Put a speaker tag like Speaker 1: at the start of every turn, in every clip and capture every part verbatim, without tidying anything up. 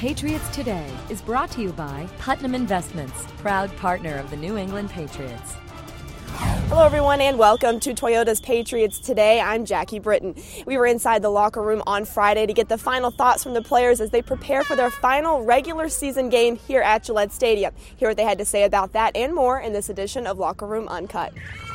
Speaker 1: Patriots Today is brought to you by Putnam Investments, proud partner of the New England Patriots.
Speaker 2: Hello, everyone, and welcome to Toyota's Patriots Today. I'm Jackie Britton. We were inside the locker room on Friday to get the final thoughts from the players as they prepare for their final regular season game here at Gillette Stadium. Hear what they had to say about that and more in this edition of Locker Room Uncut.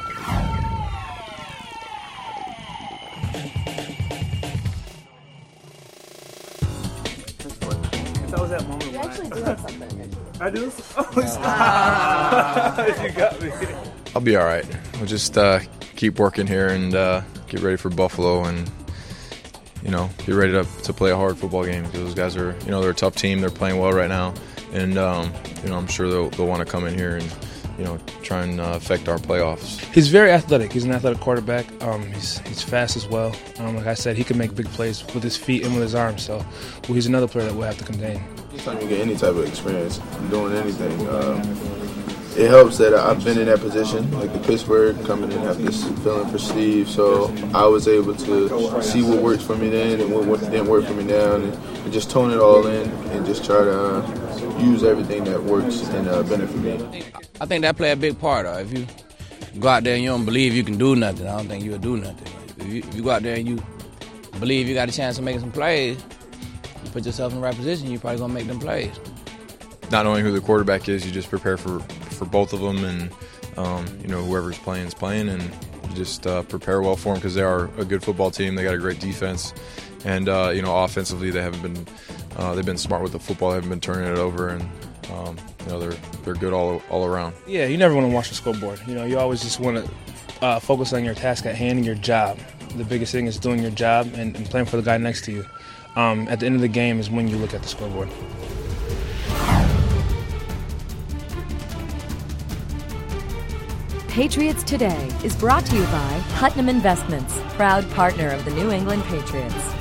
Speaker 3: That was that moment.
Speaker 2: You actually do have something.
Speaker 3: I do? Oh, stop. You got me.
Speaker 4: I'll be all right. We'll just uh, keep working here and uh, get ready for Buffalo and, you know, get ready to, to play a hard football game because those guys are, you know, they're a tough team. They're playing well right now. And, um, you know, I'm sure they'll, they'll want to come in here and, you know, try and uh, affect our playoffs.
Speaker 5: He's very athletic. He's an athletic quarterback. Um, he's he's fast as well. Um, like I said, he can make big plays with his feet and with his arms. So well, he's another player that we'll have to contain.
Speaker 6: Anytime you get any type of experience doing anything, uh, it helps that I've been in that position, like the Pittsburgh, coming in, have this feeling for Steve. So I was able to see what works for me then and what, what didn't work for me now, and, and just tone it all in and just try to uh, use everything that works and uh, benefit me.
Speaker 7: I think that play a big part. Of If you go out there and you don't believe you can do nothing, I don't think you'll do nothing. If you, if you go out there and you believe you got a chance of making some plays, you put yourself in the right position, you're probably going to make them plays.
Speaker 4: Not knowing who the quarterback is, you just prepare for, for both of them, and um, you know, whoever's playing is playing, and you just uh, prepare well for them because they are a good football team. They got a great defense, and uh, you know, offensively they haven't been uh, they've been smart with the football. They haven't been turning it over, and um, you know, they're they're good all all around.
Speaker 5: Yeah, you never want to watch the scoreboard. You know, you always just want to uh, focus on your task at hand and your job. The biggest thing is doing your job and, and playing for the guy next to you. Um, at the end of the game is when you look at the scoreboard.
Speaker 1: Patriots Today is brought to you by Putnam Investments, proud partner of the New England Patriots.